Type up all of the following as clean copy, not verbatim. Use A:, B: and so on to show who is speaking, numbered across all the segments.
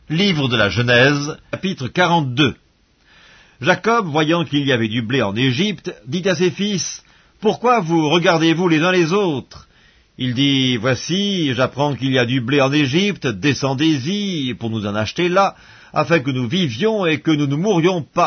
A: Livre de la Genèse, chapitre 42. Jacob, voyant qu'il y avait du blé en Égypte, dit à ses fils, « Pourquoi vous regardez-vous les uns les autres ?» Il dit, « Voici, j'apprends qu'il y a du blé en Égypte, descendez-y pour nous en acheter là, afin que nous vivions et que nous ne mourions pas. »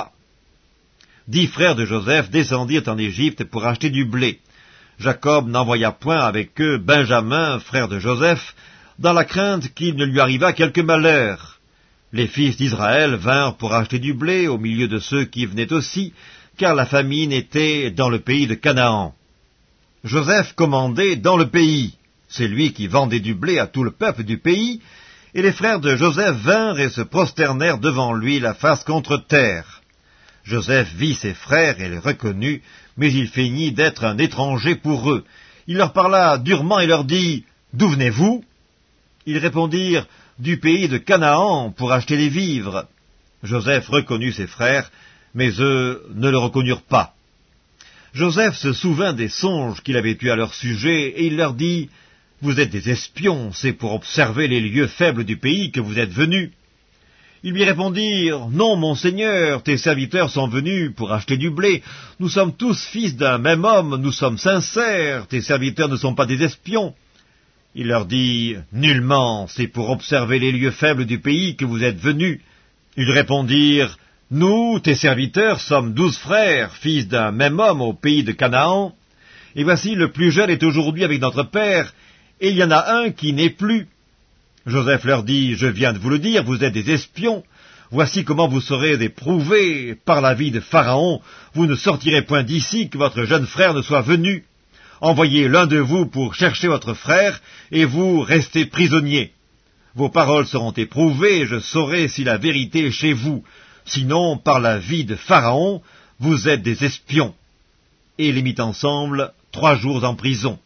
A: 10 frères de Joseph descendirent en Égypte pour acheter du blé. Jacob n'envoya point avec eux Benjamin, frère de Joseph, dans la crainte qu'il ne lui arrivât quelque malheur. Les fils d'Israël vinrent pour acheter du blé au milieu de ceux qui venaient aussi, car la famine était dans le pays de Canaan. Joseph commandait dans le pays, c'est lui qui vendait du blé à tout le peuple du pays, et les frères de Joseph vinrent et se prosternèrent devant lui la face contre terre. Joseph vit ses frères et les reconnut, mais il feignit d'être un étranger pour eux. Il leur parla durement et leur dit, « D'où venez-vous » Ils répondirent, « Du pays de Canaan, pour acheter des vivres. » Joseph reconnut ses frères, mais eux ne le reconnurent pas. Joseph se souvint des songes qu'il avait eus à leur sujet, et il leur dit, « Vous êtes des espions, c'est pour observer les lieux faibles du pays que vous êtes venus. » Ils lui répondirent, « Non, mon Seigneur, tes serviteurs sont venus pour acheter du blé. Nous sommes tous fils d'un même homme, nous sommes sincères, tes serviteurs ne sont pas des espions. » Il leur dit, « Nullement, c'est pour observer les lieux faibles du pays que vous êtes venus. » Ils répondirent, « Nous, tes serviteurs, sommes 12 frères, fils d'un même homme au pays de Canaan. Et voici, le plus jeune est aujourd'hui avec notre père, et il y en a un qui n'est plus. » Joseph leur dit, « Je viens de vous le dire, vous êtes des espions. Voici comment vous serez éprouvés par la vie de Pharaon. Vous ne sortirez point d'ici que votre jeune frère ne soit venu. Envoyez l'un de vous pour chercher votre frère, et vous restez prisonniers. Vos paroles seront éprouvées, et je saurai si la vérité est chez vous. Sinon, par la vie de Pharaon, vous êtes des espions. » Et il les mit ensemble 3 jours en prison.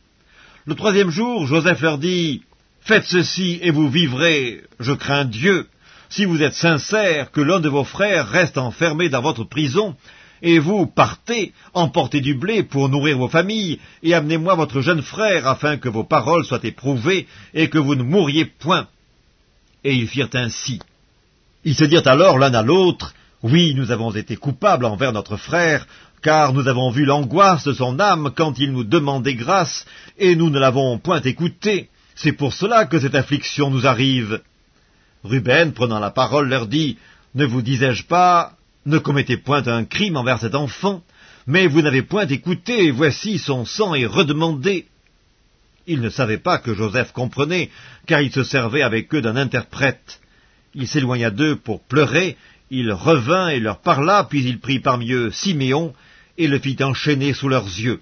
A: Le 3e jour, Joseph leur dit, « Faites ceci, et vous vivrez, je crains Dieu. Si vous êtes sincères, que l'un de vos frères reste enfermé dans votre prison, et vous partez, emportez du blé pour nourrir vos familles, et amenez-moi votre jeune frère, afin que vos paroles soient éprouvées, et que vous ne mouriez point. » Et ils firent ainsi. Ils se dirent alors l'un à l'autre, « Oui, nous avons été coupables envers notre frère, car nous avons vu l'angoisse de son âme quand il nous demandait grâce, et nous ne l'avons point écouté. C'est pour cela que cette affliction nous arrive. » Ruben, prenant la parole, leur dit, « Ne vous disais-je pas, ne commettez point un crime envers cet enfant, mais vous n'avez point écouté, et voici son sang est redemandé. » Ils ne savaient pas que Joseph comprenait, car il se servait avec eux d'un interprète. Il s'éloigna d'eux pour pleurer, il revint et leur parla, puis il prit parmi eux Siméon, et le fit enchaîner sous leurs yeux.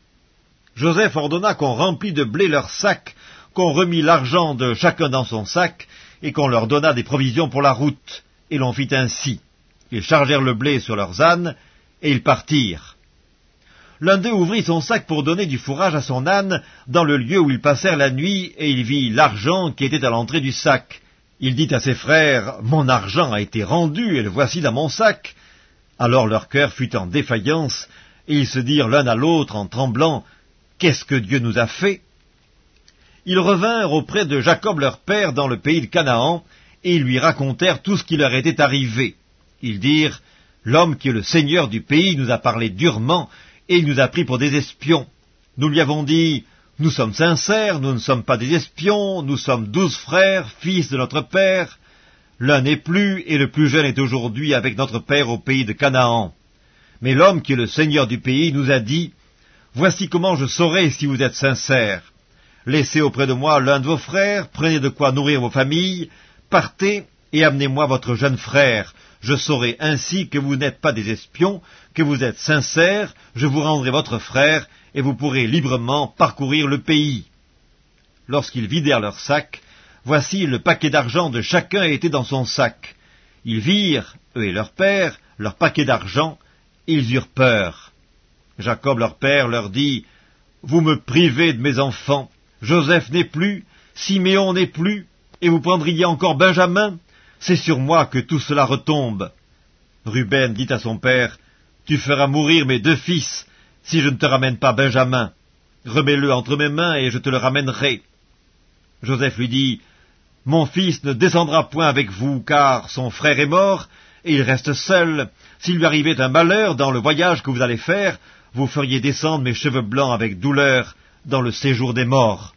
A: Joseph ordonna qu'on remplît de blé leurs sacs, qu'on remit l'argent de chacun dans son sac, et qu'on leur donna des provisions pour la route, et l'on fit ainsi. Ils chargèrent le blé sur leurs ânes, et ils partirent. L'un d'eux ouvrit son sac pour donner du fourrage à son âne dans le lieu où ils passèrent la nuit, et il vit l'argent qui était à l'entrée du sac. Il dit à ses frères, « Mon argent a été rendu, et le voici dans mon sac. » Alors leur cœur fut en défaillance, et ils se dirent l'un à l'autre en tremblant, « Qu'est-ce que Dieu nous a fait ?» Ils revinrent auprès de Jacob leur père dans le pays de Canaan, et ils lui racontèrent tout ce qui leur était arrivé. Ils dirent, « L'homme qui est le seigneur du pays nous a parlé durement, et il nous a pris pour des espions. Nous lui avons dit, « Nous sommes sincères, nous ne sommes pas des espions, nous sommes 12 frères, fils de notre père. L'un n'est plus, et le plus jeune est aujourd'hui avec notre père au pays de Canaan. Mais l'homme qui est le seigneur du pays nous a dit, « Voici comment je saurai si vous êtes sincères. Laissez auprès de moi l'un de vos frères, prenez de quoi nourrir vos familles, partez et amenez-moi votre jeune frère. Je saurai ainsi que vous n'êtes pas des espions, que vous êtes sincères, je vous rendrai votre frère, et vous pourrez librement parcourir le pays. » Lorsqu'ils vidèrent leur sac, voici le paquet d'argent de chacun était dans son sac. Ils virent, eux et leur père, leur paquet d'argent, et ils eurent peur. Jacob leur père leur dit, « Vous me privez de mes enfants. Joseph n'est plus, Siméon n'est plus, et vous prendriez encore Benjamin? C'est sur moi que tout cela retombe. » Ruben dit à son père, « Tu feras mourir mes 2 fils, si je ne te ramène pas Benjamin. Remets-le entre mes mains, et je te le ramènerai. » Joseph lui dit, « Mon fils ne descendra point avec vous, car son frère est mort, et il reste seul. S'il lui arrivait un malheur dans le voyage que vous allez faire, vous feriez descendre mes cheveux blancs avec douleur dans le séjour des morts.